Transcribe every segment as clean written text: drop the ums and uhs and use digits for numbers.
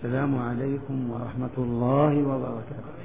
السلام عليكم ورحمة الله وبركاته.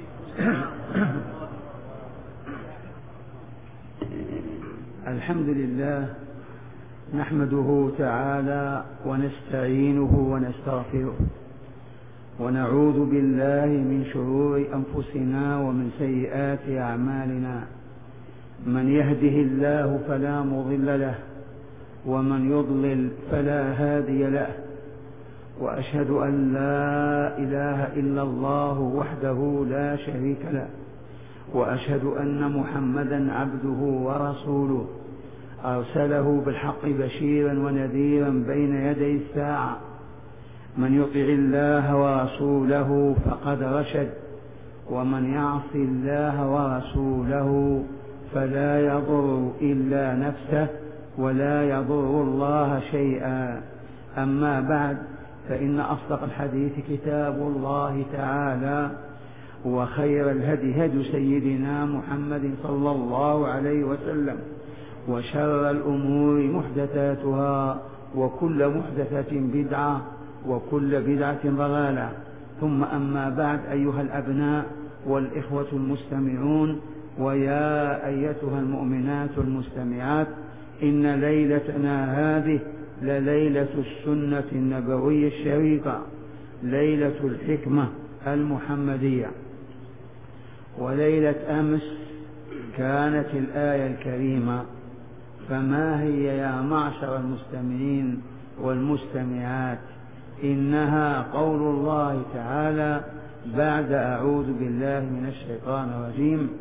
الحمد لله نحمده تعالى ونستعينه ونستغفره ونعوذ بالله من شرور أنفسنا ومن سيئات أعمالنا، من يهده الله فلا مضل له ومن يضلل فلا هادي له، وأشهد أن لا إله إلا الله وحده لا شريك له، وأشهد أن محمدا عبده ورسوله أرسله بالحق بشيرا ونذيرا بين يدي الساعة، من يطع الله ورسوله فقد رشد، ومن يعص الله ورسوله فلا يضر إلا نفسه ولا يضر الله شيئا. أما بعد، فإن أصدق الحديث كتاب الله تعالى، وخير الهدي هدي سيدنا محمد صلى الله عليه وسلم، وشر الأمور محدثاتها، وكل محدثة بدعة، وكل بدعة ضلالة. ثم أما بعد، أيها الأبناء والإخوة المستمعون، ويا أيتها المؤمنات المستمعات، إن ليلتنا هذه لليلة السنة النبوية الشريفة، ليلة الحكمة المحمدية. وليلة أمس كانت الآية الكريمة: فما هي يا معشر المستمعين والمستمعات؟ إنها قول الله تعالى بعد أعوذ بالله من الشيطان الرجيم: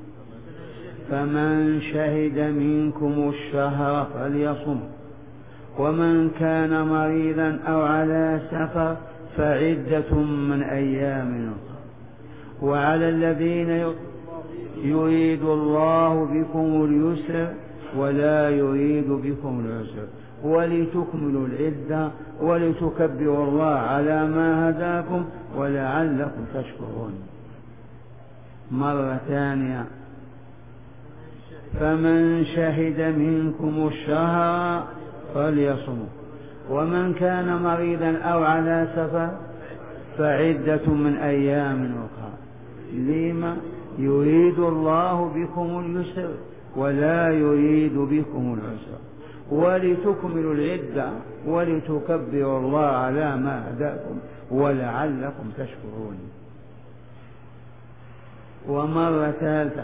فمن شهد منكم الشهر فليصم، ومن كان مريضا أو على سفر فعدة من أيام أخرى، وعلى الذين يريد الله بكم اليسر ولا يريد بكم العسر، ولتكملوا العدة ولتكبروا الله على ما هداكم ولعلكم تشكرون. مرة ثانية: فمن شهد منكم الشهر فليصموا، ومن كان مريضا أو على سفر فعدة من أيام أخرى. لما؟ يريد الله بكم اليسر ولا يريد بكم العسر، ولتكملوا العدة ولتكبروا الله على ما هداكم ولعلكم تشكرون. ومرة ثالثة: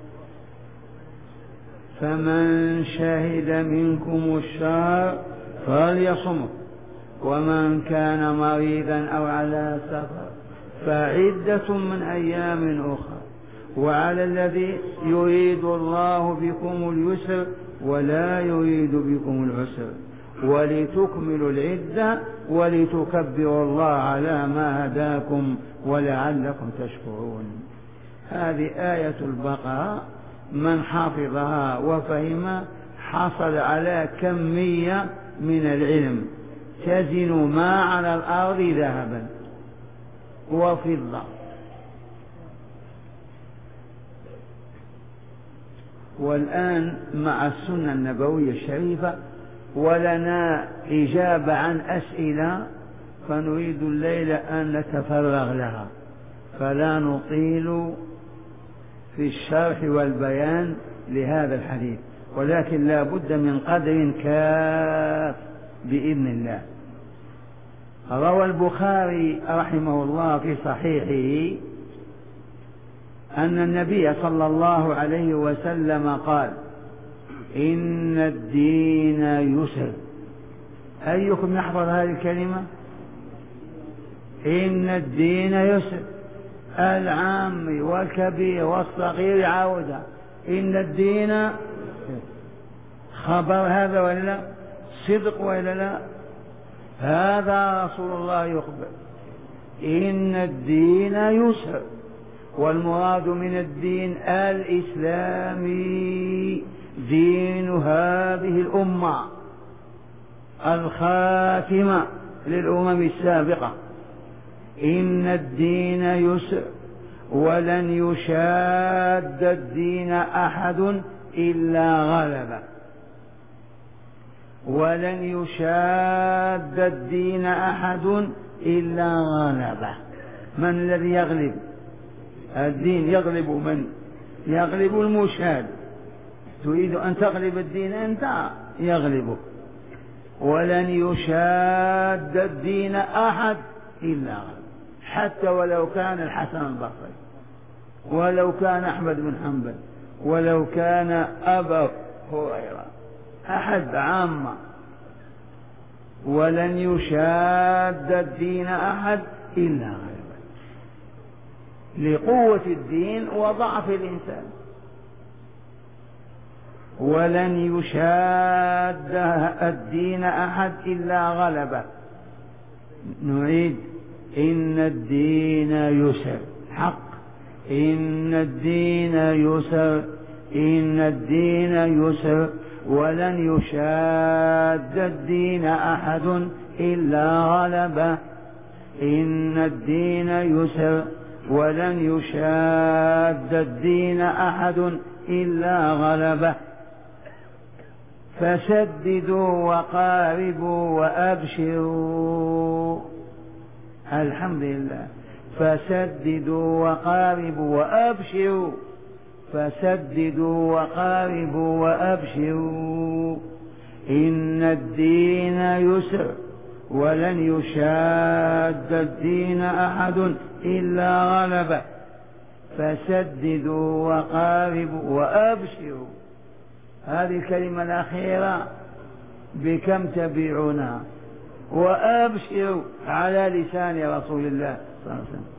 فمن شهد منكم الشهر فليصمه، ومن كان مريضا أو على سفر فعدة من أيام أخرى، وعلى الذي يريد الله بكم اليسر ولا يريد بكم العسر، ولتكملوا العدة ولتكبروا الله على ما هداكم ولعلكم تشكرون. هذه آية البقرة، من حفظها وفهم حصل على كمية من العلم تزن ما على الأرض ذهبا وفضة. والآن مع السنة النبوية الشريفة، ولنا إجابة عن أسئلة، فنريد الليلة أن نتفرغ لها، فلا نطيل في الشرح والبيان لهذا الحديث، ولكن لا بد من قدر كاف بإذن الله. روى البخاري رحمه الله في صحيحه أن النبي صلى الله عليه وسلم قال: إن الدين يسر. أيكم يحفظ هذه الكلمة؟ إن الدين يسر، العام والكبير والصغير يعاودها: إن الدين. خبر هذا ولا لا؟ صدق ولا لا؟ هذا رسول الله يخبر: إن الدين يسر. والمراد من الدين الإسلامي، دين هذه الأمة الخاتمة للأمم السابقة. إن الدين يسر ولن يشاد الدين أحد إلا غلبه، ولن يشاد الدين أحد إلا غلبه. من الذي يغلب؟ الدين. يغلب من؟ يغلب المشاد. تريد أن تغلب الدين أنت، يغلبك. ولن يشاد الدين أحد إلا غلبه، حتى ولو كان الحسن البصري، ولو كان أحمد بن حنبل، ولو كان أبا هريرة، أحد عامة. ولن يشاد الدين أحد إلا غلبه، لقوة الدين وضعف الإنسان. ولن يشاد الدين أحد إلا غلبه. نعيد: إن الدين يسر. حق. إن الدين يسر، إن الدين يسر، ولن يشاد الدين أحد إلا غلبه. إن الدين يسر، ولن يشاد الدين أحد إلا غلبه. فسددوا وقاربوا وأبشروا. الحمد لله. فسددوا وقاربوا وأبشروا. فسددوا وقاربوا وأبشروا. إن الدين يسر، ولن يشاد الدين أحد إلا غلبه. فسددوا وقاربوا وأبشروا. هذه الكلمة الأخيرة بكم تبيعونها؟ وأبشروا على لسان رسول الله صلى الله عليه وسلم.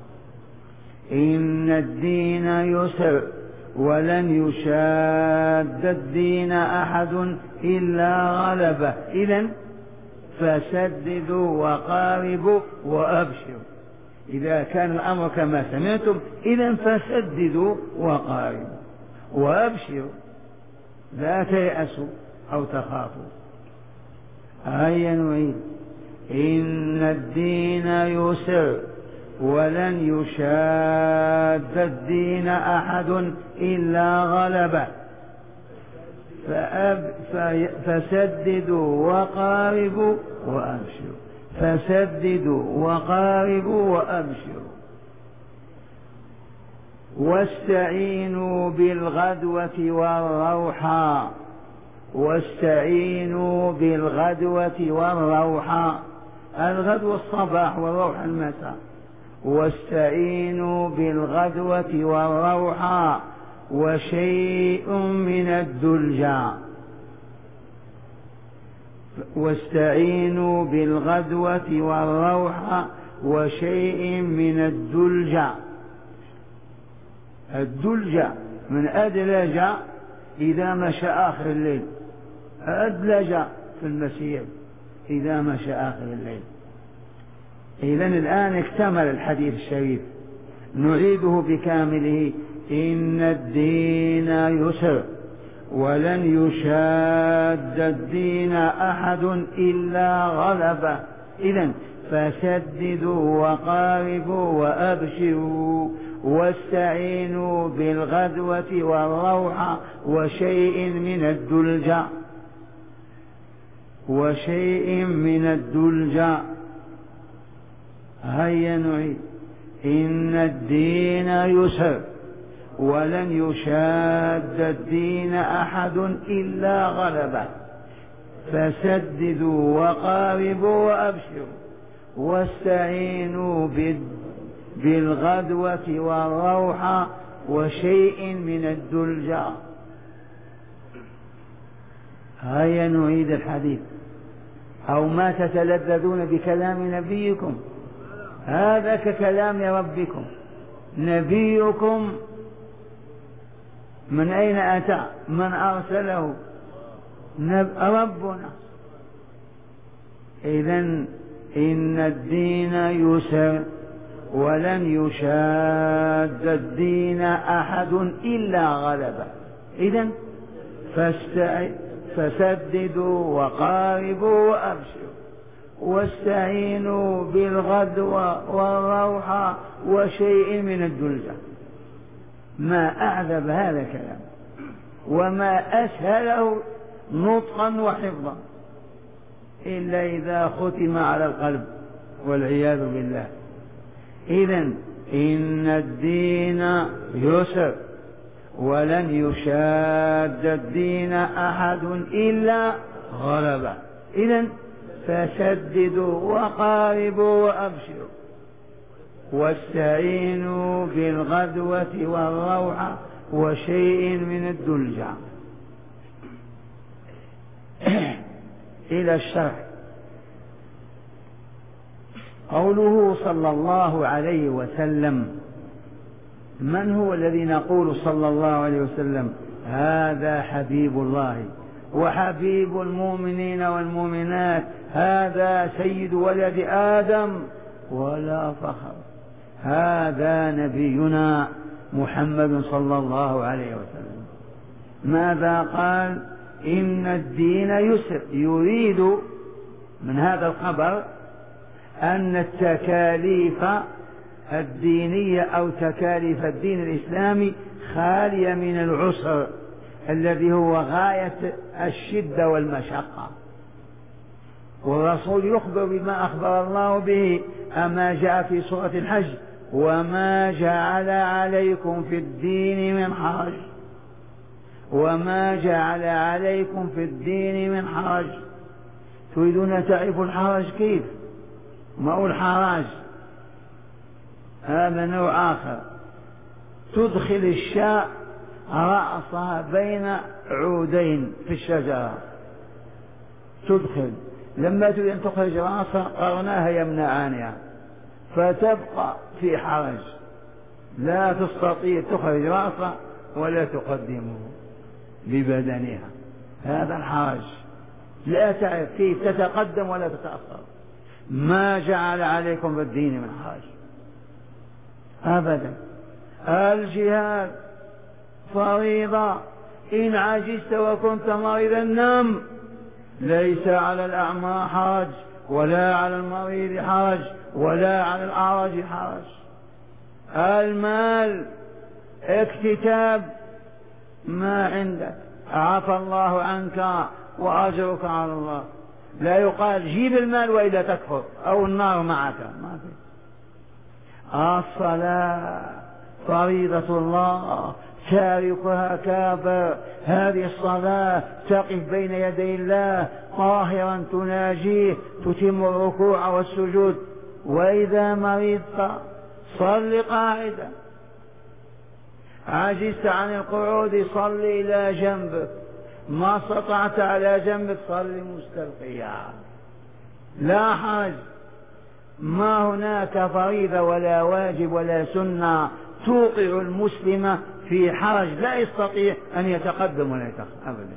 إن الدين يسر، ولن يشاد الدين أحد إلا غلبه. إذن فسددوا وقاربوا وأبشروا. إذا كان الأمر كما سمعتم، إذن فسددوا وقاربوا وأبشروا، لا تيأسوا أو تخافوا. هيا نعيد: إن الدين يسر، ولن يشاد الدين أحد إلا غلبه. فسددوا وقاربوا وأبشروا. فسددوا وقاربوا وأبشروا. واستعينوا بالغدوة والروحى. واستعينوا بالغدوة والروحى. الغدوة الصباح والروح المساء. واستعينوا بالغدوة والروحى وشيء من الدلجى. واستعينوا بالغدوة والروحى وشيء من الدلجى. الدلجى من أدلج إذا مشى آخر الليل. أدلج في المسير إذا مشى آخر الليل. إذن الآن اكتمل الحديث الشريف، نعيده بكامله: إن الدين يسر، ولن يشاد الدين أحد إلا غلبه. إذن فسددوا وقاربوا وأبشروا. واستعينوا بالغدوة والروحى وشيء من الدلجى. وشيء من الدلجى. هيا نعيد: إن الدين يسر، ولن يشاد الدين أحد إلا غلبه. فسددوا وقاربوا وأبشروا. واستعينوا بالغدوة والروحى وشيء من الدلجى. هيا نعيد الحديث: أو ما تتلذذون بكلام نبيكم؟ هذا ككلام ربكم. نبيكم من أين أتى؟ من أرسله؟ ربنا. إذن إن الدين يسر، ولن يشاد الدين أحد إلا غلبه. إذن فسددوا وقاربوا وأبشروا. واستعينوا بالغدوة والروحى وشيء من الدلجة. ما أعذب هذا الكلام، وما أسهله نطقا وحفظا، إلا إذا ختم على القلب والعياذ بالله. إذن إن الدين يسر ولن يشاد الدين أحد إلا غلبه. إذن فسددوا وقاربوا وأبشروا واستعينوا بالغدوة والروحة وشيء من الدلجة. إلى الشرح. قوله صلى الله عليه وسلم، من هو الذي نقول صلى الله عليه وسلم؟ هذا حبيب الله وحبيب المؤمنين والمؤمنات، هذا سيد ولد آدم ولا فخر، هذا نبينا محمد صلى الله عليه وسلم. ماذا قال؟ إن الدين يسر. يريد من هذا الخبر أن التكاليف الدينية أو تكاليف الدين الإسلامي خالية من العسر الذي هو غاية الشدة والمشقة. والرسول يخبر بما أخبر الله به، أما جاء في سورة الحج: وما جعل عليكم في الدين من حرج، وما جعل عليكم في الدين من حرج. تريدون تعرفوا الحرج كيف؟ ما هو الحراج؟ هذا نوع آخر. تدخل الشاء رأسها بين عودين في الشجرة، تدخل، لما تريد أن تخرج رأسها قرناها يمنعانها، فتبقى في حرج، لا تستطيع تخرج رأسها ولا تقدمه ببدنها. هذا الحرج، لا تعرف كيف تتقدم ولا تتأخر. ما جعل عليكم بالدين من حرج أبدا. الجهاد فريضة، إن عجزت وكنت مريضا نم، ليس على الأعمى حرج ولا على المريض حرج ولا على الأعرج حرج. المال اكتتاب ما عندك، عفى الله عنك وأجرك على الله. لا يقال جيب المال وإذا تكفر أو النار معك، ما في. الصلاة فريضة الله، تاركها كافر. هذه الصلاة تقف بين يدي الله طاهرا تناجيه، تتم الركوع والسجود. وإذا مرضت صل قاعدا، عجزت عن القعود صل إلى جنبك، ما استطعت على جنبك صل مستلقيا، لا حرج. ما هناك فريضة ولا واجب ولا سنة توقع المسلم في حرج لا يستطيع أن يتقدم ولا يتأخر أبدا.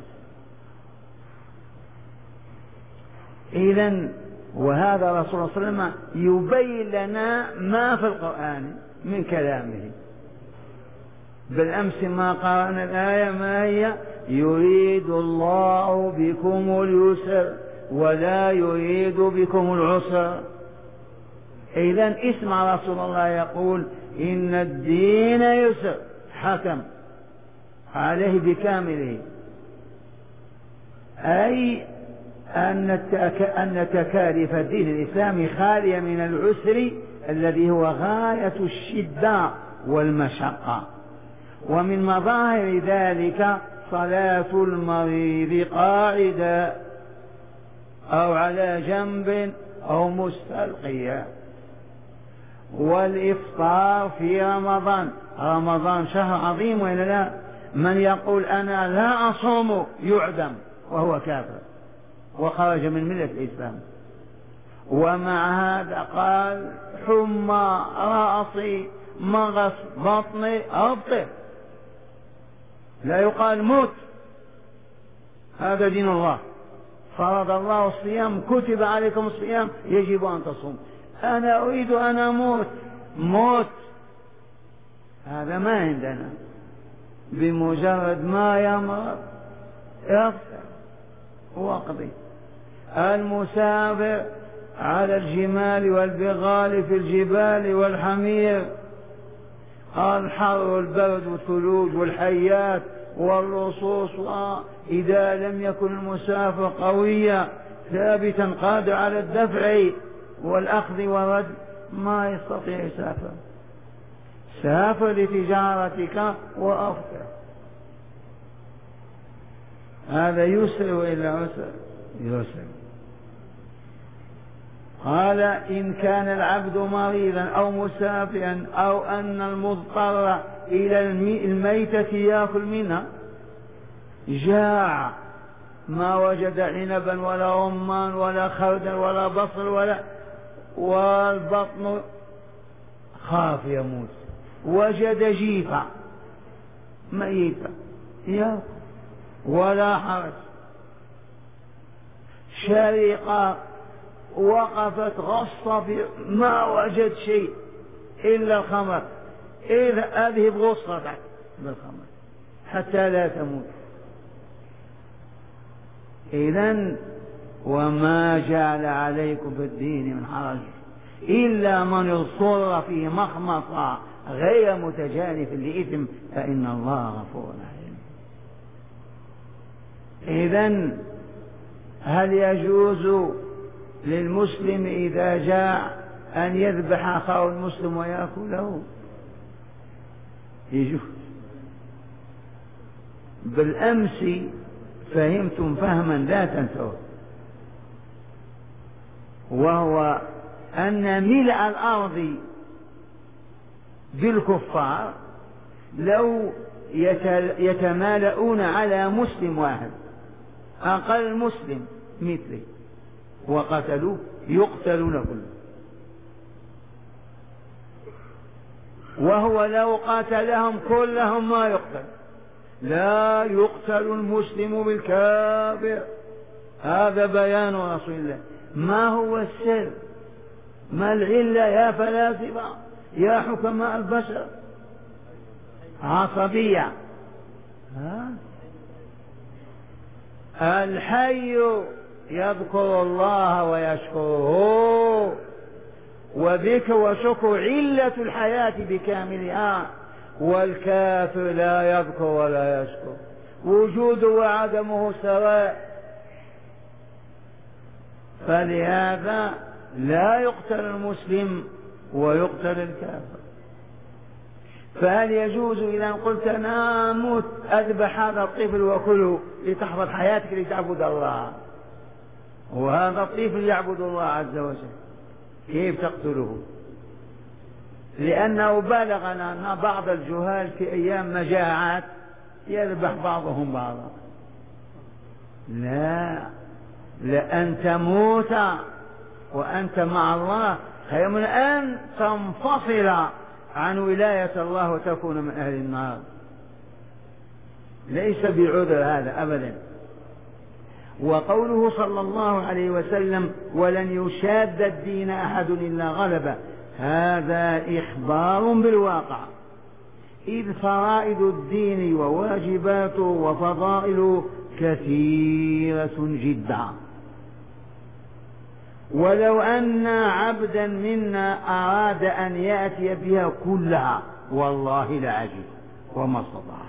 إذن وهذا رسول الله صلى الله عليه وسلم يبين لنا ما في القرآن من كلامه. بالأمس ما قرأنا الآية، ما هي؟ يريد الله بكم اليسر ولا يريد بكم العسر. إذن اسمع رسول الله يقول إن الدين يسر، حكم عليه بكامله، أي أن تكاليف الدين الإسلامي خالية من العسر الذي هو غاية الشدة والمشقة. ومن مظاهر ذلك صلاة المريض قاعدا أو على جنب أو مستلقيا، والإفطار في رمضان. رمضان شهر عظيم وإلا لا؟ من يقول أنا لا أصوم يعدم وهو كافر وخرج من ملة الإسلام. ومع هذا قال حمى رأسي مغص بطني أبطل، لا يقال موت. هذا دين الله، فرض الله الصيام، كتب عليكم الصيام يجب أن تصوم. أنا أريد أن أموت، موت، هذا ما عندنا. بمجرد ما يمرض يغفر واقضي. المسافر على الجمال والبغال في الجبال والحمير، الحر والبرد والثلوج والحيات والرصوص، إذا لم يكن المسافر قويا ثابتا قادر على الدفع والأخذ والرد ما يستطيع يسافر. سافر لتجارتك وأفطر. هذا يسر وإلا عسر؟ يسر. قال إن كان العبد مريضا أو مسافرا أو أن المضطر إلى الميتة يأكل منها، جاع ما وجد عنبا ولا رمان ولا خردل ولا بصل والبطن خاف يموت، وجد جيفة ميتة يأكل ولا حرج. شريقة وقفت غصة ما وجد شيء إلا الخمر، إذا أذهب غصتك بالخمر حتى لا تموت. إذن وما جعل عليكم في الدين من حرج إلا من اضطر في مخمصة غير متجانف لإثم فإن الله غفور رحيم. إذن هل يجوز للمسلم إذا جاء أن يذبح أخاه المسلم ويأكله؟ يجوز. بالأمس فهمتم فهما لا تنسوه، وهو أن ملء الأرض بالكفار لو يتمالؤون على مسلم واحد أقل مسلم مثله وقتلوه يقتلون كله، وهو لو قاتلهم كلهم ما يقتل. لا يقتل المسلم بالكافر، هذا بيان رسول الله. ما هو السر؟ ما العلة يا فلاسفة يا حكماء البشر؟ عصبية. الحي يذكر الله ويشكره، وذكر وشكر علة الحياة بكاملها، والكافر لا يذكر ولا يشكر، وجوده وعدمه سواء. فلهذا لا يقتل المسلم ويقتل الكافر. فهل يجوز إذا قلت أنا أموت أذبح هذا الطفل وكله لتحفظ حياتك لتعبد الله، وهذا الطفل يعبد الله عز وجل، كيف تقتله؟ لأنه بلغنا أن بعض الجهال في أيام مجاعات يذبح بعضهم بعضا. لا، لأن تموت وأنت مع الله خير من أن تنفصل عن ولاية الله وتكون من أهل النار. ليس بعذر هذا أبدا. وقوله صلى الله عليه وسلم ولن يشاد الدين أحد إلا غلبه، هذا إخبار بالواقع، إذ فرائض الدين وواجباته وفضائله كثيرة جدا. ولو أن عبدا منا أراد أن يأتي بها كلها والله لعجز وما استطاع،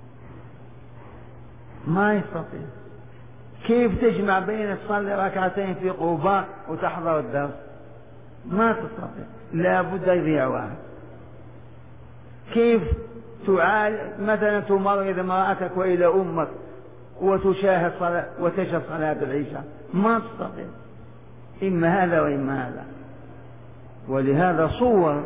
ما يستطيع. كيف تجمع بين تصلي ركعتين في قباء وتحضر الدرس؟ ما تستطيع، لا بد يضيع واحد. كيف تعالج مثلا تمرض امرأتك وإلى أمك وتشاهد صلاة وتشهد صلاة العشاء؟ ما تستطيع، إما هذا وإما هذا. ولهذا صور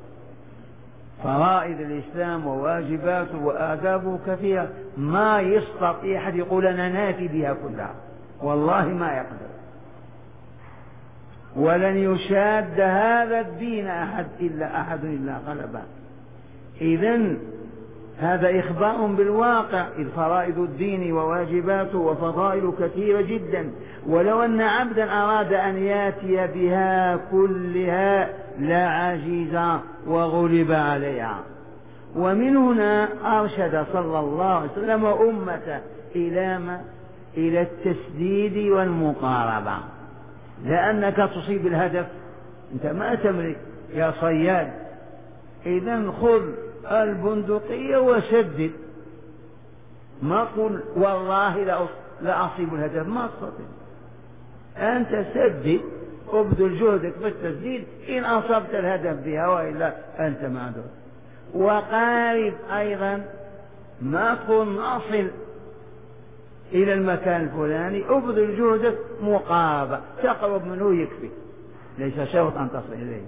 فرائض الإسلام وواجباته وآدابه كثيرة، ما يستطيع أحد يقول أنا ناتي بها كلها، والله ما يقدر. ولن يشاد هذا الدين أحد إلا غلبه. إذن هذا إخبار بالواقع، إذ فرائض الدين وواجباته وفضائل كثيرة جدا. ولو أن عبدا أراد أن ياتي بها كلها لعجز وغلب عليها. ومن هنا أرشد صلى الله عليه وسلم أمته إلى التسديد والمقاربة، لأنك تصيب الهدف، أنت ما تملك يا صياد، إذن خذ البندقية وسدد، ما قل والله لا أصيب الهدف، ما تستطيع. أنت سدد ابذل جهدك في التسديد إن أصبت الهدف بها، وإلا أنت معذور. وقارب أيضا، ما تقول نصل إلى المكان الفلاني، ابذل جهدك مقاربة، تقرب منه يكفي، ليس شرط أن تصل إليه.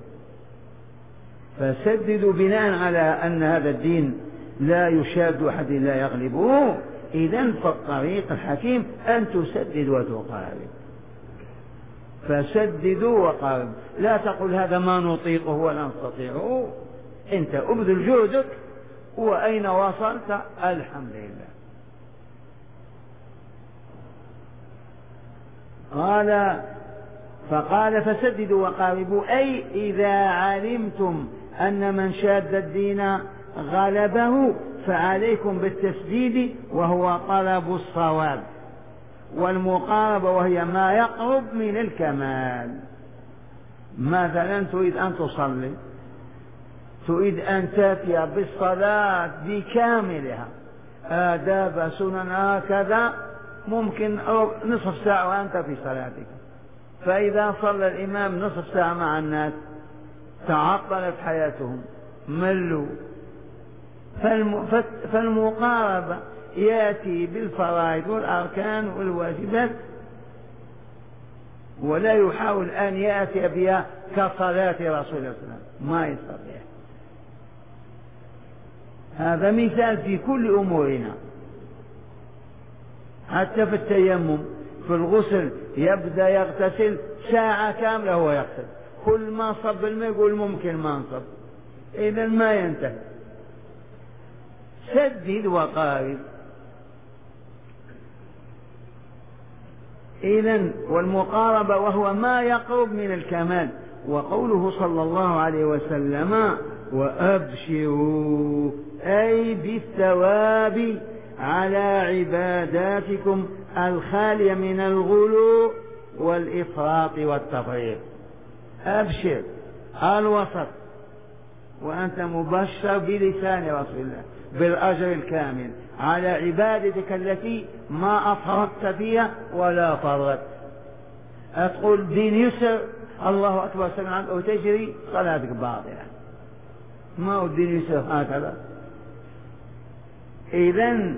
فسددوا بناء على أن هذا الدين لا يشاد أحد لا يغلبه. إذن فالطريق الحكيم أن تسدد وتقارب. فسددوا وقارب، لا تقل هذا ما نطيقه ولا نستطيعه، أنت ابذل جهدك، وأين وصلت الحمد لله. فقال فسددوا وقاربوا، أي إذا علمتم أن من شاد الدين غلبه فعليكم بالتسديد، وهو طلب الصواب، والمقاربة وهي ما يقرب من الكمال. مثلا تريد أن تصلي، تريد أن تأتي بالصلاة بكاملها، آداب سنن هكذا، ممكن نصف ساعة وأنت في صلاتك، فإذا صلى الإمام نصف ساعة مع الناس تعطلت حياتهم، ملوا. فالمقاربة يأتي بالفرائض والأركان والواجبات، ولا يحاول أن يأتي بها كصلاة رسول الله صلى الله عليه وسلم، ما يستطيع. هذا مثال في كل أمورنا، حتى في التيمم، في الغسل يبدأ يغتسل ساعة كاملة هو يغسل، كل ما صب الماء يقول ممكن ما نصب، إذا ما ينتهي. سدد وقارب. إذن والمقاربة وهو ما يقرب من الكمال. وقوله صلى الله عليه وسلم وأبشروا، أي بالثواب على عباداتكم الخالية من الغلو والإفراط والتفريط. أبشر الوسط، وأنت مبشر بلسان رسول الله بالأجر الكامل على عبادتك التي ما أفرطت فيها ولا فرطت. أتقول دين يسر، الله أكبر سمعا أو تجري، صلاتك باطلة، ما هو الدين يسر هكذا. إذن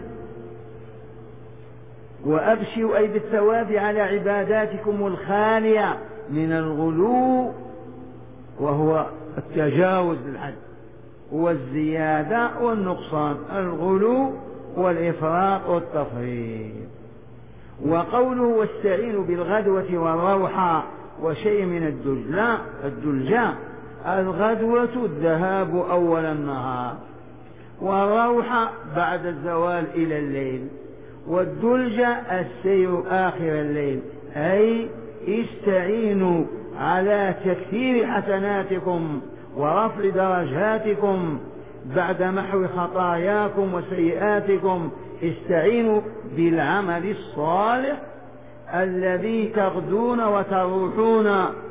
وأبشروا أي بالثواب على عباداتكم الخالية من الغلو، وهو التجاوز للحد، والزيادة والنقصان، الغلو والإفراط والتفريط. وقوله واستعينوا بالغدوة والروحة وشيء من الدلجة. الغدوة الذهاب أول النهار، والروحة بعد الزوال إلى الليل، والدلجة السير آخر الليل. أي استعينوا على تكثير حسناتكم ورفع درجاتكم بعد محو خطاياكم وسيئاتكم. استعينوا بالعمل الصالح الذي تغدون وتروحون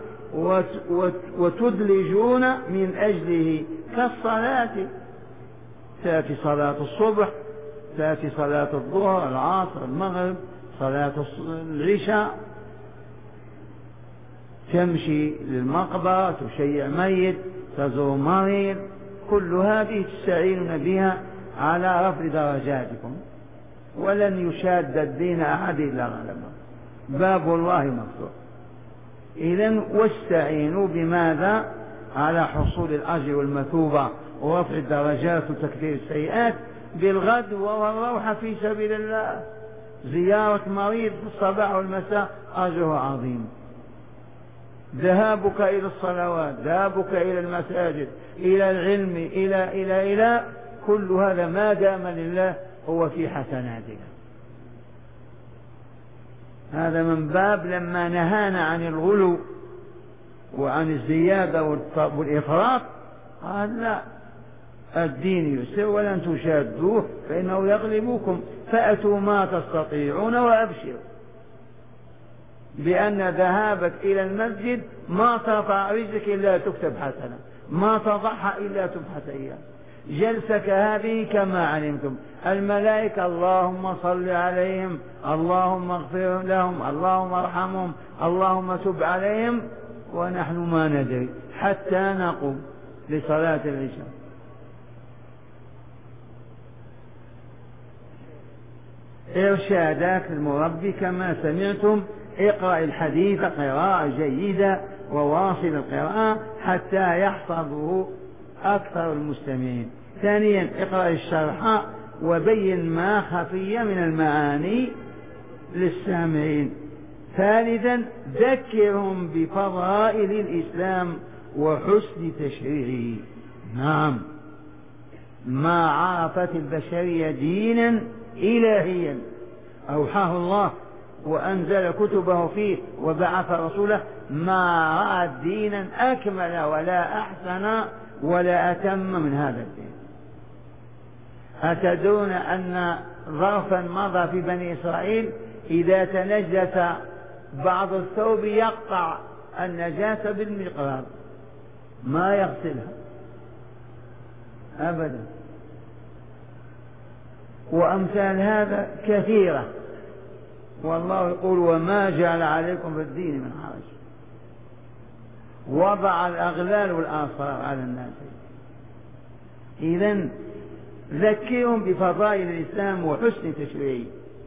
وتدلجون من أجله، كالصلاة، تأتي صلاة الصبح، تأتي صلاة الظهر، العصر، المغرب، صلاة العشاء، تمشي للمقبرة، تشيع ميت، تزور مريض، كل هذه تستعينون بها على رفع درجاتكم. ولن يشاد الدين أحد إلا غلبه، باب الله مفتوح. إذن واستعينوا بماذا؟ على حصول الأجر والمثوبة ورفع الدرجات وتكثير السيئات، بالغدوة والروحة في سبيل الله. زيارة مريض في الصباح والمساء أجرها عظيم، ذهابك إلى الصلوات، ذهابك إلى المساجد، إلى العلم، إلى كل هذا ما دام لله هو في حسناتك. هذا من باب لما نهانا عن الغلو وعن الزيادة والإفراط، قال لا، الدين يسر ولن تشادوه فإنه يغلبكم، فأتوا ما تستطيعون وأبشروا بأن ذهابك إلى المسجد ما ترفع رجلك إلا تكتب حسنة، ما تضعها إلا تبحث إياه. جلسك هذه كما علمتم الملائكة اللهم صل عليهم، اللهم اغفر لهم، اللهم ارحمهم، اللهم تب عليهم، ونحن ما ندري حتى نقوم لصلاة العشاء. إرشادات المربي كما سمعتم: اقرأ الحديث قراءة جيدة وواصل القراءة حتى يحفظه أكثر المستمعين. ثانيا اقرأ الشرح وبين ما خفي من المعاني للسامعين. ثالثا ذكرهم بفضائل الإسلام وحسن تشريعه. نعم، ما عرفت البشرية دينا إلهيا أوحاه الله وأنزل كتبه فيه وبعث رسوله، ما رأت دينا أكمل ولا أحسن ولا أتم من هذا الدين. أتدرون أن ظرفا مضى في بني إسرائيل إذا تنجس بعض الثوب يقطع النجاسة بالمقراض، ما يغسلها أبدا. وأمثال هذا كثيرة، والله يقول: وما جعل عليكم في الدين من حرج. وضع الأغلال والآثار على الناس. إذن ذكرهم بفضائل الإسلام وحسن تشريعه،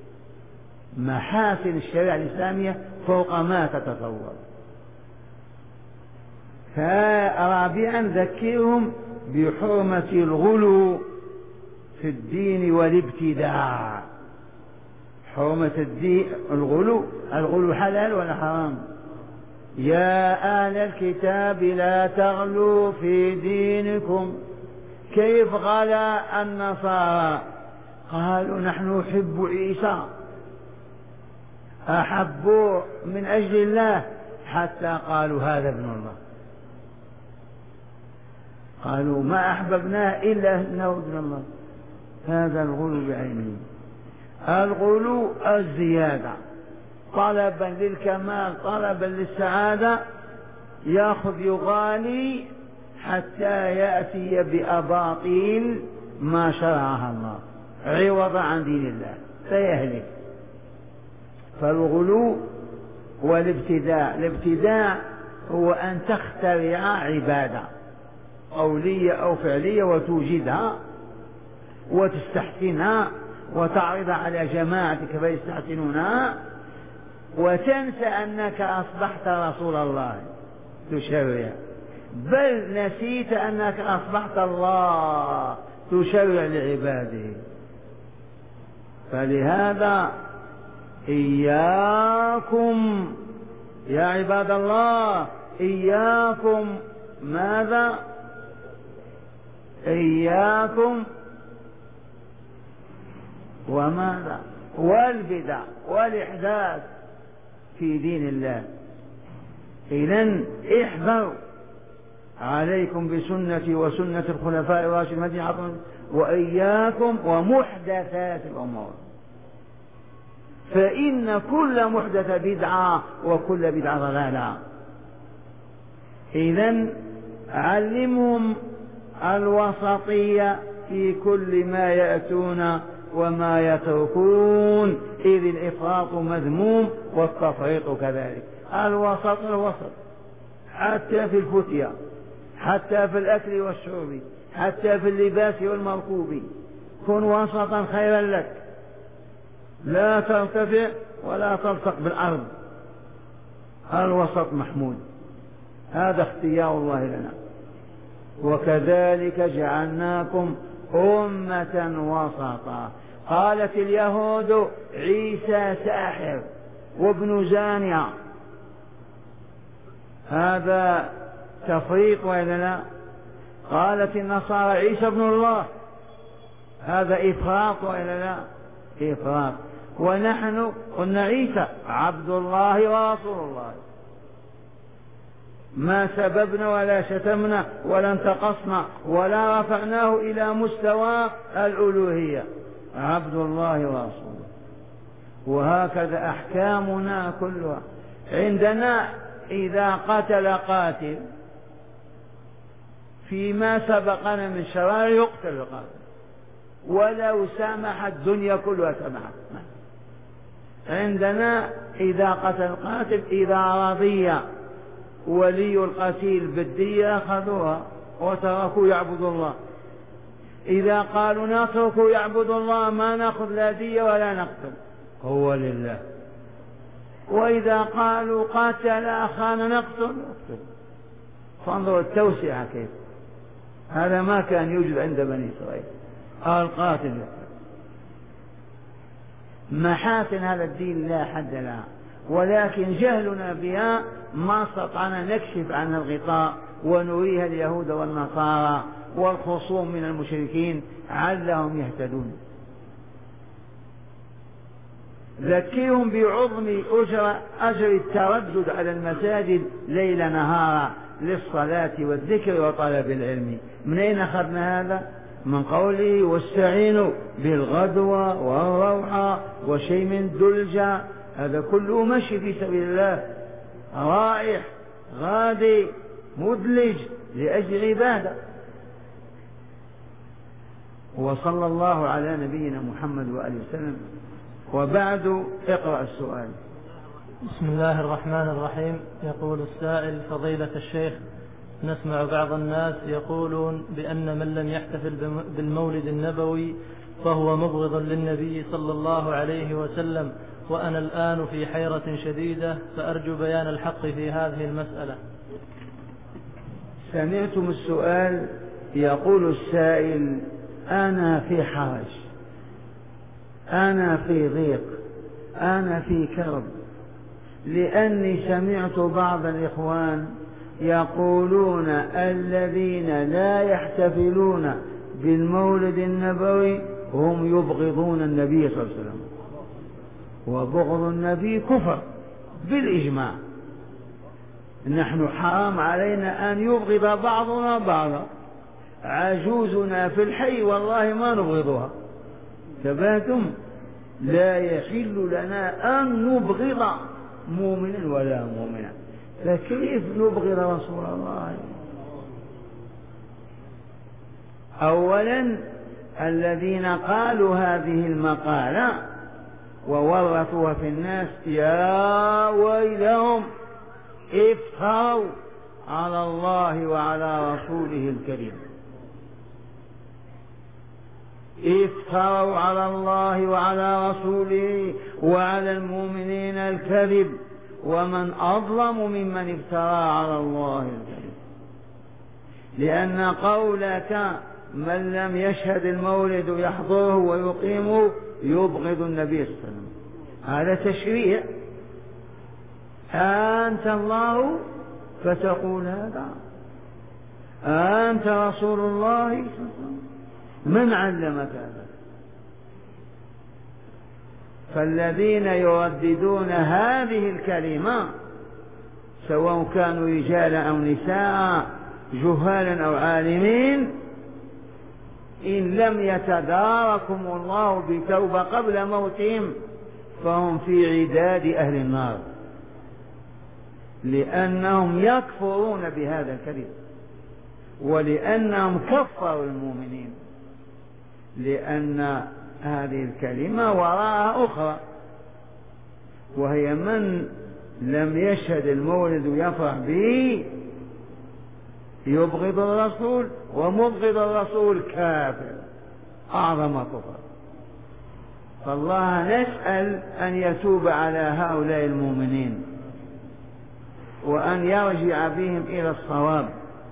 محاسن الشريعة الإسلامية فوق ما تتصور. رابعا ذكرهم بحرمة الغلو في الدين والابتداع. حرمة الدين، الغلو حلال ولا حرام؟ يا أهل الكتاب لا تغلوا في دينكم. كيف غلا النصارى؟ قالوا: نحن نحب عيسى، أحبوا من أجل الله، حتى قالوا هذا ابن الله. قالوا: ما أحببناه إلا أنه ابن الله. هذا الغلو بعينه. الغلو الزيادة، طلبا للكمال، طلبا للسعادة، يأخذ يغالي حتى يأتي بأباطيل ما شرعها الله عوض عن دين الله فيهلك. فالغلو والابتداع، الابتداع هو أن تخترع عبادة قولية أو فعلية وتوجدها وتستحسنها وتعرض على جماعتك فيستحسنونها، وتنسى أنك أصبحت رسول الله تشرع، بل نسيت أنك أصبحت الله تشرع لعباده. فلهذا إياكم يا عباد الله، إياكم ماذا؟ إياكم وماذا؟ والبدع والإحداث في دين الله. إذن احذروا، عليكم بسنتي وسنة الخلفاء الراشدين المهديين، وإياكم ومحدثات الأمور، فإن كل محدثة بدعة وكل بدعة ضلالة. إذن علمهم الوسطية في كل ما يأتون وما يتركون، إذ الإفراط مذموم والتفريط كذلك. الوسط حتى في الفتية، حتى في الأكل والشرب، حتى في اللباس والمركوب، كن وسطا خيرا لك، لا ترتفع ولا تلصق بالأرض. الوسط محمود، هذا اختيار الله لنا. وكذلك جعلناكم أمة وسطا. قالت اليهود: عيسى ساحر وابن زانية. هذا تفريط وإلا لا؟ قالت النصارى: عيسى ابن الله. هذا إفراط وإلا لا؟ إفراط. ونحن قلنا عيسى عبد الله ورسول الله، ما سببنا ولا شتمنا ولا انتقصنا ولا رفعناه إلى مستوى الألوهية، عبد الله ورسوله. وهكذا أحكامنا كلها. عندنا إذا قتل قاتل فيما سبقنا من شرائع يقتل القاتل، ولو سمح الدنيا كلها سمحت. عندنا إذا قتل القاتل إذا رضي ولي القتيل بالدية أخذوها وتركوا يعبدوا الله. إذا قالوا نتركوا يعبدوا الله ما نأخذ لا دية ولا نقتل، هو لله. وإذا قالوا قاتل أخانا نقتل. فانظروا التوسعة كيف، هذا ما كان يوجد عند بني إسرائيل. القاتل محاسن هذا الدين لا حد لها، ولكن جهلنا بها ما استطعنا نكشف عنها الغطاء ونريها اليهود والنصارى والخصوم من المشركين علهم يهتدون. ذكرهم بعظم أجر التردد على المساجد ليل نهارا للصلاة والذكر وطلب العلم. من أين أخذنا هذا؟ من قوله واستعينوا بالغدوة والروحة وشيء من دلجة، هذا كله مشي في سبيل الله، رائح غادي مدلج لأجل عبادة. وصلى الله على نبينا محمد وآله وسلم. وبعد اقرأ السؤال. بسم الله الرحمن الرحيم. يقول السائل: فضيلة الشيخ، نسمع بعض الناس يقولون بأن من لم يحتفل بالمولد النبوي فهو مبغض للنبي صلى الله عليه وسلم، وأنا الآن في حيرة شديدة، فأرجو بيان الحق في هذه المسألة. سمعتم السؤال؟ يقول السائل: أنا في حرج، أنا في ضيق، أنا في كرب، لأني سمعت بعض الإخوان يقولون الذين لا يحتفلون بالمولد النبوي هم يبغضون النبي صلى الله عليه وسلم، وبغض النبي كفر بالإجماع. نحن حرام علينا أن يبغض بعضنا بعضا، عجوزنا في الحي والله ما نبغضها، ثباتم. لا يحل لنا أن نبغض مؤمنا ولا مؤمنا، فكيف نبغض رسول الله؟ أولا الذين قالوا هذه المقالة وورثوها في الناس يا ويلهم، افتروا على الله وعلى رسوله الكريم، افتروا على الله وعلى رسوله وعلى المؤمنين الكذب، ومن أظلم ممن افترى على الله الكذب. لأن قولك من لم يشهد المولد يحضره ويقيمه يبغض النبي صلى الله عليه وسلم، هذا تشريع. أنت الله فتقول هذا؟ أنت رسول الله صلى الله عليه وسلم؟ من علمك هذا؟ فالذين يرددون هذه الكلمة سواء كانوا رجالا أو نساء، جهالا أو عالمين، إن لم يتداركم الله بتوبة قبل موتهم فهم في عداد أهل النار، لأنهم يكفرون بهذا الكذب، ولأنهم كفروا المؤمنين، لأن هذه الكلمة وراءها أخرى، وهي من لم يشهد المولد يفرح به يبغض الرسول، ومبغض الرسول كافر أعظم كفر. فالله نسأل أن يتوب على هؤلاء المؤمنين وأن يرجع بهم إلى الصواب،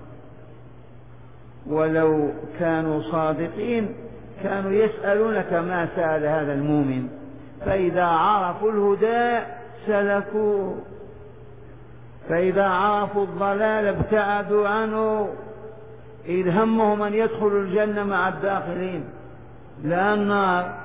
ولو كانوا صادقين كانوا يسألونك ما سأل هذا المؤمن، فإذا عرفوا الهدى سلكوه، فإذا عرفوا الضلال ابتعدوا عنه، إذ همهم أن يدخلوا الجنة مع الداخلين لا النار.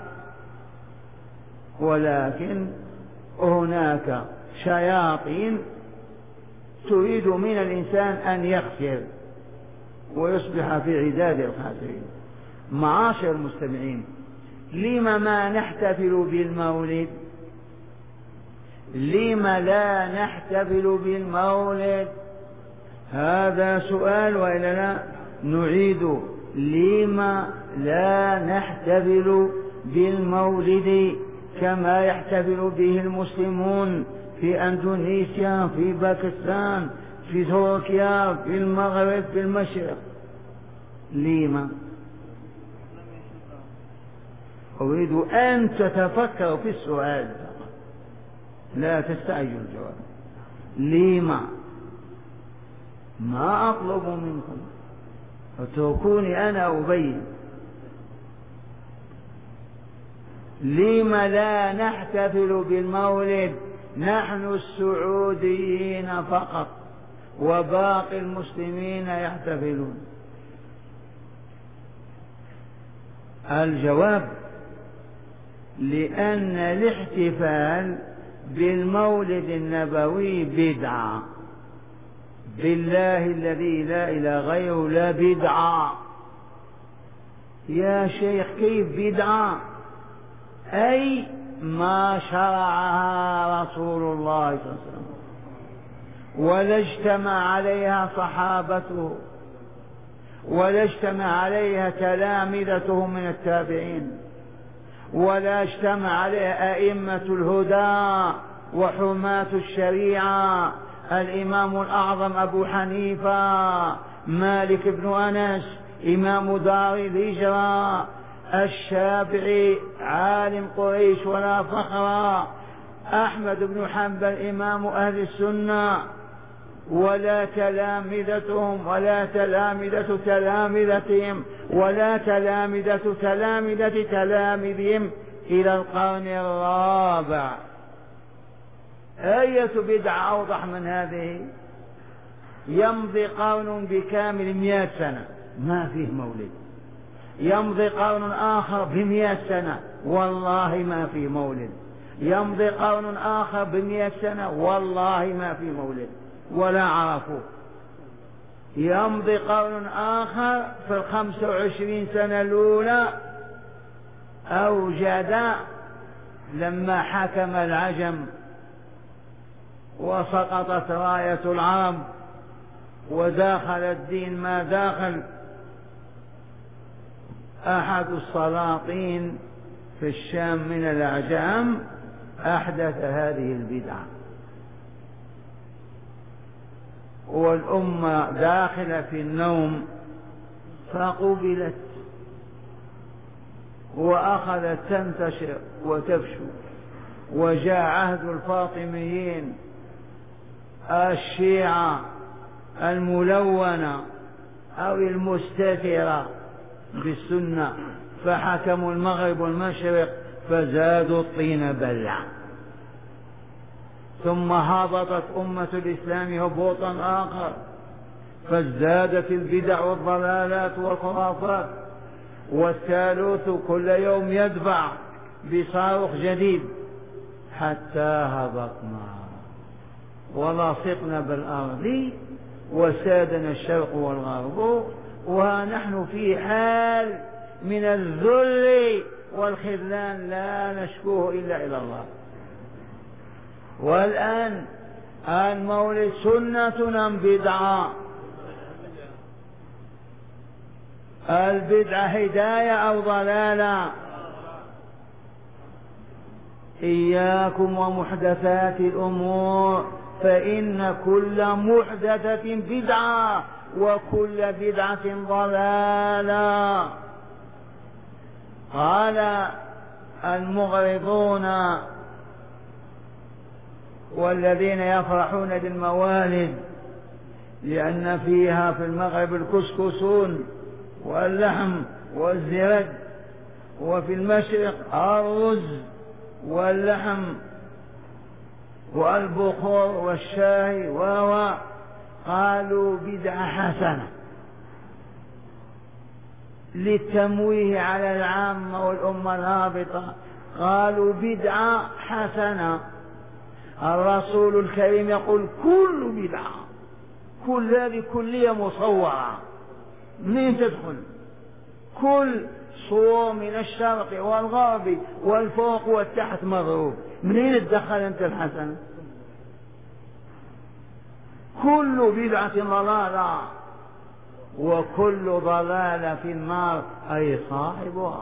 ولكن هناك شياطين تريد من الإنسان أن يخسر ويصبح في عداد الخاسرين. معاشر المستمعين، لما ما نحتفل بالمولد؟ لما لا نحتفل بالمولد؟ هذا سؤال وإلا لا؟ نعيد: لما لا نحتفل بالمولد كما يحتفل به المسلمون في أندونيسيا، في باكستان، في تركيا، في المغرب، في المشرق. لما؟ أريد أن تتفكروا في السؤال، لا تستعجلوا الجواب. لما؟ ما أطلب منكم، اتركوني أنا أبين. لما لا نحتفل بالمولد نحن السعوديين فقط وباقي المسلمين يحتفلون؟ الجواب: لأن الاحتفال بالمولد النبوي بدعة، بالله الذي لا إله غيره لا بدعة. يا شيخ كيف بدعة؟ أي ما شرعها رسول الله صلى الله عليه وسلم ولا اجتمع عليها صحابته ولا اجتمع عليها تلامذته من التابعين ولا اجتمع عليها أئمة الهدى وحماة الشريعة، الإمام الأعظم أبو حنيفة، مالك بن أنس إمام دار الهجرة، الشافعي عالم قريش ولا فخر، أحمد بن حنبل إمام أهل السنة، ولا تلامذتهم ولا تلامذة تلامذتهم ولا تلامذة تلامذة تلامذهم إلى القرن الرابع. أية بدعة أوضح من هذه؟ يمضي قرن بكامل 100 سنة ما فيه مولد، يمضي قرن آخر ب100 سنة والله ما فيه مولد، يمضي قرن آخر ب100 سنة والله ما فيه مولد ولا عرفوه، يمضي قرن آخر في 25 سنة الأولى أوجد لما حكم العجم وسقطت راية العرب وداخل الدين ما داخل، أحد السلاطين في الشام من الأعجام أحدث هذه البدعة، والأمة داخلة في النوم فقبلت وأخذت تنتشر وتفشو، وجاء عهد الفاطميين الشيعة الملونة أو المستترة بالسنة فحكموا المغرب والمشرق فزادوا الطين بلة، ثم هبطت أمة الإسلام هبوطا آخر فازدادت البدع والضلالات والخرافات، والثالوث كل يوم يدفع بصاروخ جديد حتى هبطنا ولصقنا بالأرض وسادنا الشرق والغرب، ونحن في حال من الذل والخذلان لا نشكوه إلا إلى الله. والآن المولد سنة أم بدعة؟ البدعة هداية أو ضلالة؟ إياكم ومحدثات الأمور فإن كل محدثة بدعة وكل بدعة ضلالة. قال المغرضون والذين يفرحون بالموالد لأن فيها في المغرب الكسكسون واللحم والزرد، وفي المشرق الرز واللحم والبخور والشاي قالوا بدعة حسنة للتمويه على العامة والأمة الهابطة، قالوا بدعة حسنة. الرسول الكريم يقول كل بدعة، كل هذه كلية مصورة منين تدخل؟ كل صور من الشرق والغرب والفوق والتحت مضروب، منين تدخل أنت الحسنة؟ كل بدعة ضلالة وكل ضلالة في النار أي صاحبها.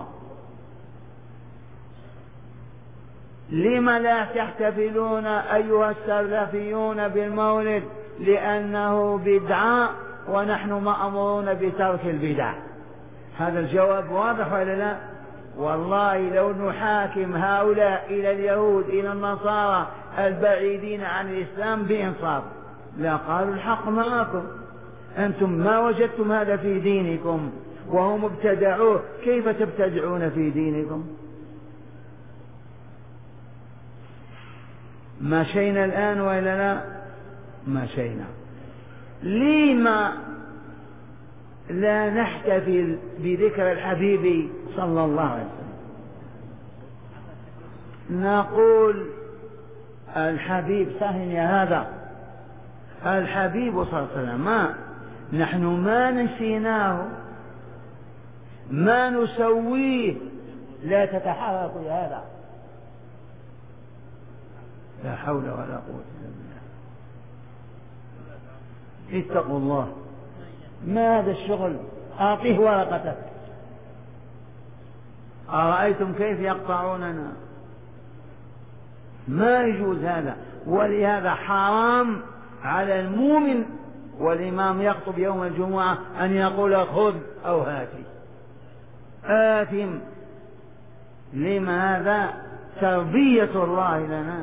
لم لا تحتفلون أيها السلفيون بالمولد لأنه بدعة ونحن مأمورون بترك البدع. هذا الجواب واضح ولا لا؟ والله لو نحاكم هؤلاء إلى اليهود إلى النصارى البعيدين عن الإسلام بإنصاف لا قالوا الحق معكم، أنتم ما وجدتم هذا في دينكم وهم ابتدعوه، كيف تبتدعون في دينكم؟ مشينا الآن وإلا لا؟ مشينا. لما لا نحتفل بذكر الحبيب صلى الله عليه وسلم؟ نقول الحبيب سهل يا هذا، الحبيب صلى الله عليه وسلم نحن ما نسيناه ما نسويه، لا تتحرك يا هذا، لا حول ولا قوة إلا بالله. اتقوا الله، ما هذا الشغل؟ أعطيه ورقتك. أرأيتم كيف يقطعوننا؟ ما يجوز هذا، ولهذا حرام على المؤمن والإمام يخطب يوم الجمعة أن يقول خذ أو هاتي، آثم. لماذا؟ تربية الله لنا،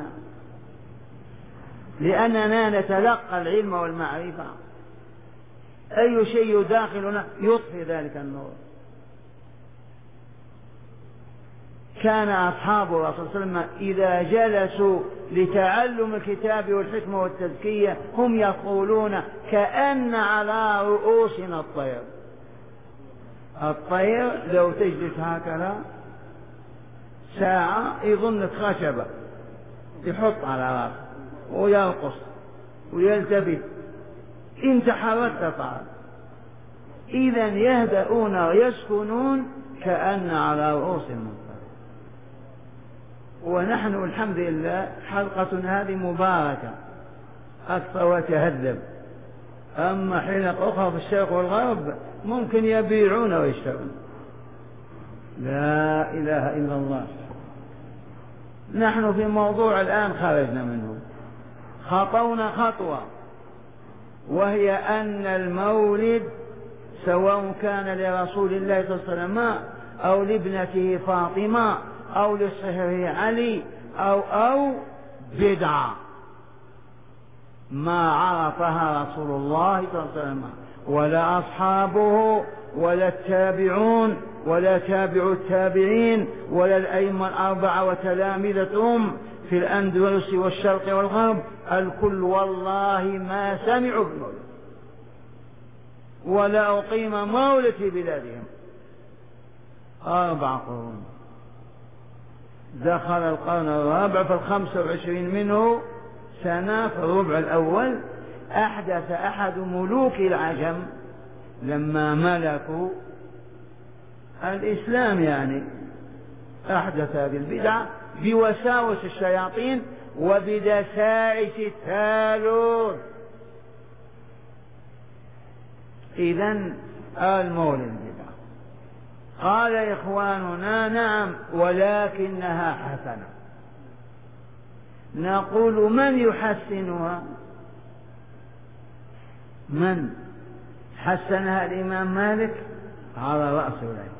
لأننا نتلقى العلم والمعرفة، أي شيء يداخلنا يطفي ذلك النور. كان أصحاب الرسول صلى الله عليه وسلم إذا جلسوا لتعلم الكتاب والحكمة والتزكية هم يقولون كأن على رؤوسنا الطير. الطير لو تجلس هكذا ساعة يظنك خشبة، يحط على رأسه ويرقص ويلتفت، إن تحركت طار. إذا يهدؤون ويسكنون كأن على رؤوسهم الطير. ونحن الحمد لله حلقة هذه مباركة أكثر وتهذب، أما حلق أخرى في الشرق والغرب ممكن يبيعون ويشترون. لا إله إلا الله. نحن في موضوع الآن خرجنا منه، خطونا خطوة، وهي أن المولد سواء كان لرسول الله صلى الله عليه وسلم أو لابنته فاطمة أو لصهره علي أو بدعة ما عرفها رسول الله صلى الله عليه وسلم ولا أصحابه ولا التابعون ولا تابع التابعين ولا الأئمة الأربعة وتلامذتهم في الأندلس والشرق والغرب، الكل والله ما سمعوا بالمولد ولا أقيم مولد في بلادهم. 4 قرون، دخل القرن الرابع في 25 منه سنة في الربع الأول أحدث أحد ملوك العجم لما ملكوا الإسلام، يعني أحدث هذه البدعة بوساوس الشياطين وبدسائس الثالوث. إذن المولد بدعة. قال إخواننا نعم ولكنها حسنة. نقول من يحسنها؟ من حسنها؟ الإمام مالك على رأس العين،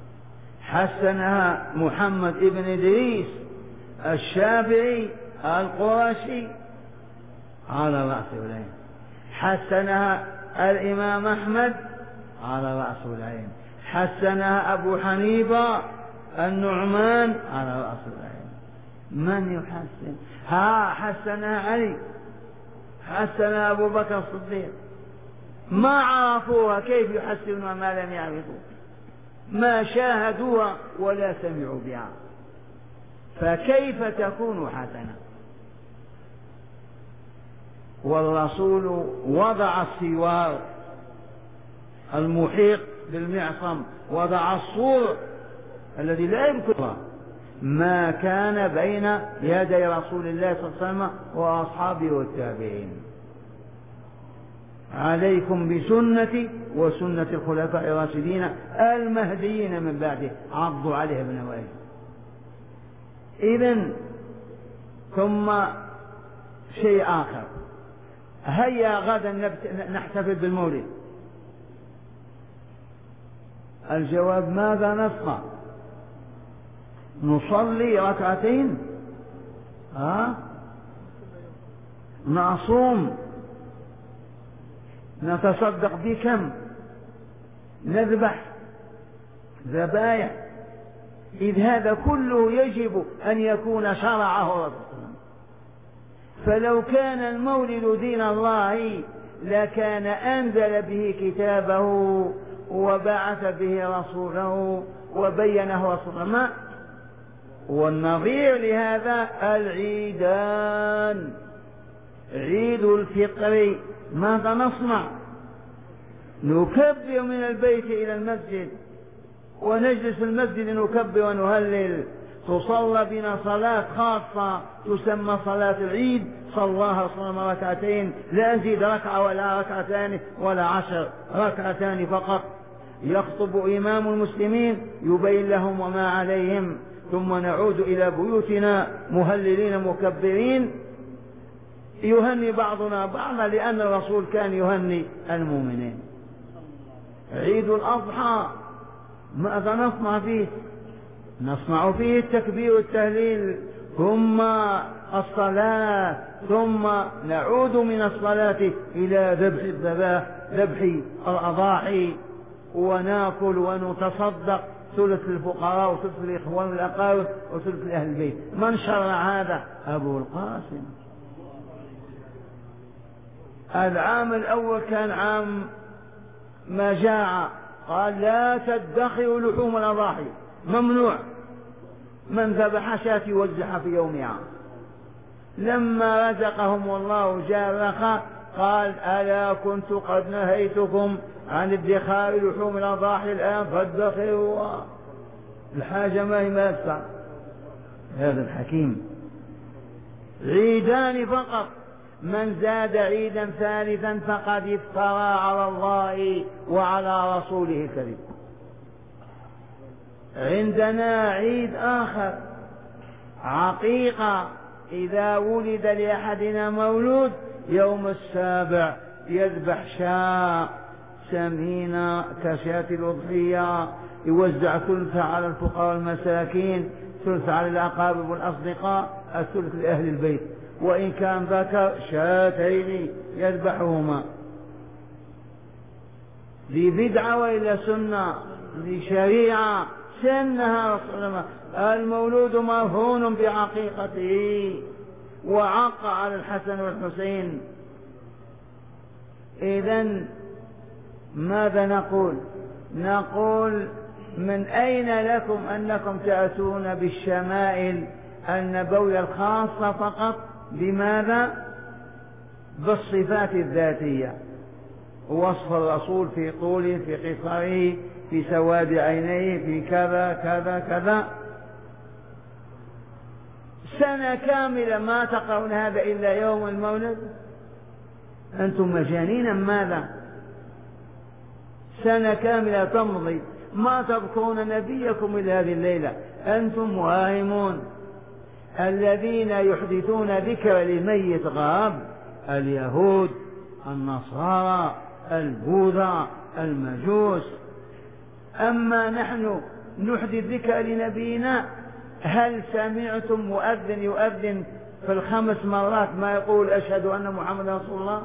حسنها محمد ابن إدريس الشافعي القرشي على رأس العين، حسنها الإمام أحمد على رأس العين، حسنها أبو حنيفة النعمان على رأس العين. من يحسن؟ حسنها علي، حسنها أبو بكر الصديق. ما عرفوها كيف يحسنها ما لم يعرفوا، ما شاهدوها ولا سمعوا بها، فكيف تكون حسنة؟ والرسول وضع السوار المحيط بالمعصم، وضع السور الذي لا يمكن ما كان بين يدي رسول الله صلى الله عليه وسلم وأصحابه والتابعين. عليكم بسنتي وسنة الخلفاء الراشدين المهديين من بعده، عضوا عليها بالنواجذ. إذن ثم شيء آخر، هيا غدا نحتفل بالمولد. الجواب ماذا نصنع؟ نصلي ركعتين، نصوم، نتصدق بكم، نذبح ذبائح. إذ هذا كله يجب أن يكون شرعه رسول. فلو كان المولد دين الله لكان أنزل به كتابه وبعث به رسوله وبينه رسوله. ما والنظير لهذا العيدان، عيد الفطر ماذا نصنع؟ نكبر من البيت إلى المسجد ونجلس في المسجد نكبر ونهلل. تصلى بنا صلاة خاصة تسمى صلاة العيد، صلاها صلى ركعتين، لا نزيد ركعة ولا ركعتان ولا 10، ركعتان فقط. يخطب إمام المسلمين يبين لهم وما عليهم، ثم نعود إلى بيوتنا مهللين مكبرين، يهني بعضنا بعضا لأن الرسول كان يهني المؤمنين. عيد الأضحى ماذا نصنع فيه؟ نصنع فيه التكبير والتهليل، ثم الصلاة، ثم نعود من الصلاة إلى ذبح الأضاحي، وناكل ونتصدق، ثلث للفقراء وثلث للإخوان والأقارب وثلث لأهل البيت. من شرع هذا؟ أبو القاسم. العام الأول كان عام مجاعة، قال لا تدخروا لحوم الأضاحي، ممنوع، من ذبح شاة يوزعها في يومها. لما رزقهم الله جاء رخاء قال ألا كنت قد نهيتكم عن ادخار لحوم الأضاحي الآن فادخروا. الحاجة ما هي ماسة. هذا الحكيم. عيدان فقط، من زاد عيدا ثالثا فقد افترى على الله وعلى رسوله الكذب. عندنا عيد آخر عقيقة، إذا ولد لأحدنا مولود يوم السابع يذبح شاة سمينة كشاة الأضحية، يوزع ثلثها على الفقراء والمساكين، ثلث على الأقارب والأصدقاء، الثلث لأهل البيت، وإن كان ذكر شاتين يذبحهما. ذي بدعة وإلا سنة؟ ذي شريعة سنها رسول الله. المولود مرهون بعقيقته، وعق على الحسن والحسين. إذن ماذا نقول؟ نقول من أين لكم أنكم تأتون بالشمائل النبوية الخاصة فقط؟ بماذا؟ بالصفات الذاتية، وصف الرسول في طوله، في قصره، في سواد عينيه، في كذا كذا كذا. سنة كاملة ما تقرؤون هذا إلا يوم المولد؟ أنتم مجانين ماذا؟ سنة كاملة تمضي ما تذكرون نبيكم إلا هذه الليلة. أنتم واهمون. الذين يحدثون ذكر لميت غاب اليهود، النصارى، البوذا، المجوس. أما نحن نحدث ذكر لنبينا. هل سمعتم مؤذن يؤذن في الخمس مرات ما يقول أشهد أن محمد رسول الله؟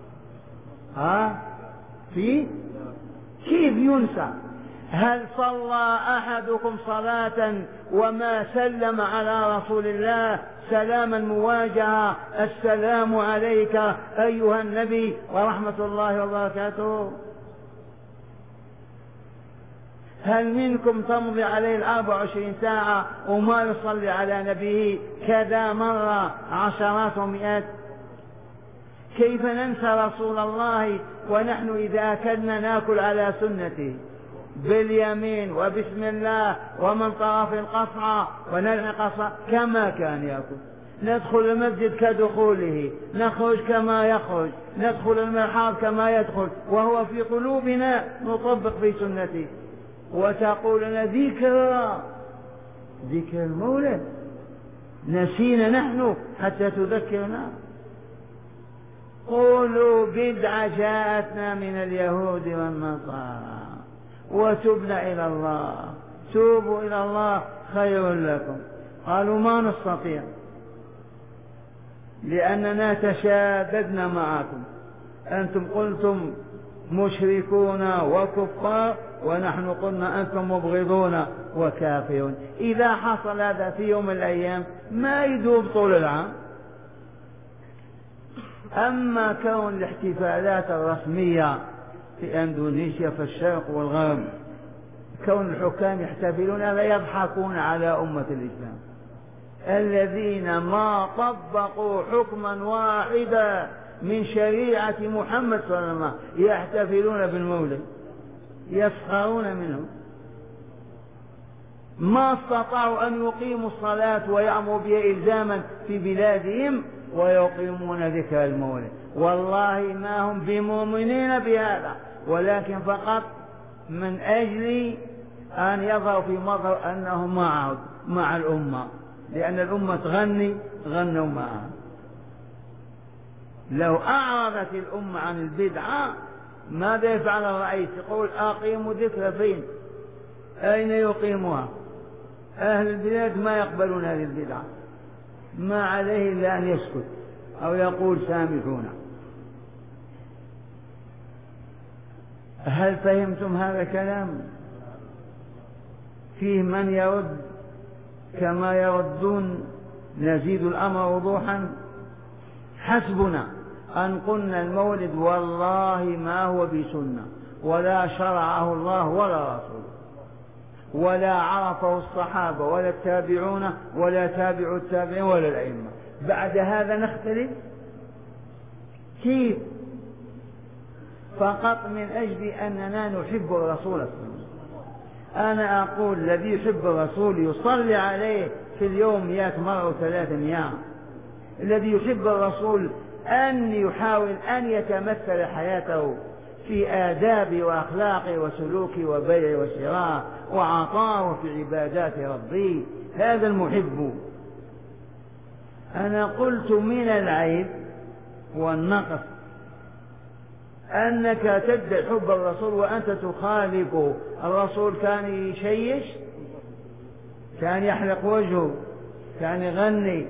كيف ينسى؟ هل صلى أحدكم صلاة وما سلم على رسول الله سلاما مواجهة: السلام عليك أيها النبي ورحمة الله وبركاته؟ هل منكم تمضي عليه 24 ساعة وما يصلي على نبيه كذا مرة عشرات ومئات؟ كيف ننسى رسول الله ونحن إذا أكلنا ناكل على سنته باليمين وبسم الله ومن طرف القصعة ونلعق قصعة كما كان يأكل؟ ندخل المسجد كدخوله، نخرج كما يخرج، ندخل المرحاض كما يدخل، وهو في قلوبنا نطبق في سنته. وتقول لنا ذكر المولد، نسينا نحن حتى تذكرنا. قولوا بدعة جاءتنا من اليهود والنصارى وتبنا إلى الله، توبوا إلى الله خير لكم. قالوا ما نستطيع لأننا تشاددنا معكم، أنتم قلتم مشركون وكفار ونحن قلنا أنتم مبغضون وكافرون. إذا حصل هذا في يوم من الأيام ما يدوب طول العام. أما كون الاحتفالات الرسمية في أندونيسيا في الشرق والغرب، كون الحكام يحتفلون هذا يضحكون على أمة الإسلام الذين ما طبقوا حكما واحدا من شريعة محمد صلى الله عليه وسلم يحتفلون بالمولد، يسخرون منه. ما استطاعوا أن يقيموا الصلاة ويعمروا بها إلزاما في بلادهم ويقيمون ذكر المولد. والله ما هم بمؤمنين بهذا، ولكن فقط من أجل أن يظهروا في مظهر أنهم مع الأمة، لأن الأمة تغني غنوا معها. لو أعرضت الأمة عن البدعة ماذا يفعل الرئيس؟ يقول أقيموا ذكر فين؟ أين يقيموها؟ أهل البلاد ما يقبلون هذه البدعة، ما عليه إلا أن يسكت أو يقول سامحونا. هل فهمتم هذا الكلام؟ فيه من يرد كما يردون، نزيد الأمر وضوحا. حسبنا أن قلنا المولد والله ما هو بسنة ولا شرعه الله ولا رسوله ولا عرفه الصحابة ولا التابعون ولا تابع التابعين ولا الأئمة. بعد هذا نختلف كيف؟ فقط من أجل أننا نحب الرسول صلى الله عليه وسلم. أنا أقول الذي يحب الرسول يصلي عليه في اليوم 100 مرة و 300. الذي يحب الرسول أن يحاول أن يتمثل حياته في آداب وأخلاق وسلوك وبيع وشراء وعطاء في عبادات ربي، هذا المحب. أنا قلت من العيب والنقص أنك تدعي حب الرسول وأنت تخالفه. الرسول كان يشيش، كان يحلق وجهه، كان يغني.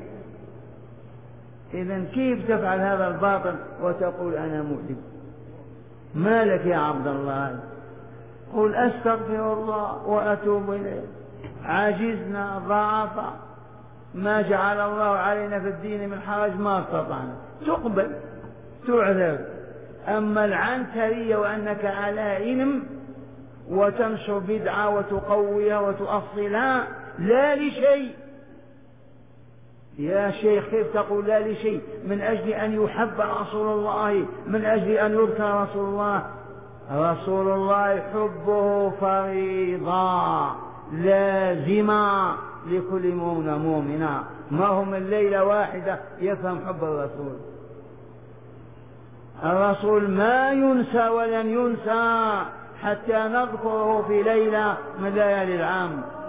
إذن كيف تفعل هذا الباطل وتقول أنا محب؟ ما لك يا عبد الله؟ قل أستغفر الله وأتوب إليه، عجزنا ضعفا، ما جعل الله علينا في الدين من حرج، ما استطعنا. تقبل تعذر. أما العنترية وأنك على علم وتنشر بدعة وتقويها وتؤصلها لا لشيء، يا شيخ كيف تقول لا لشيء؟ من أجل أن يحب رسول الله، من أجل أن يذكر رسول الله. رسول الله حبه فريضة لازمة لكل مؤمن مؤمنة، ما هم الليلة واحدة يفهم حب الرسول. الرسول ما ينسى ولن ينسى حتى نذكره في ليلة من ليالي العام.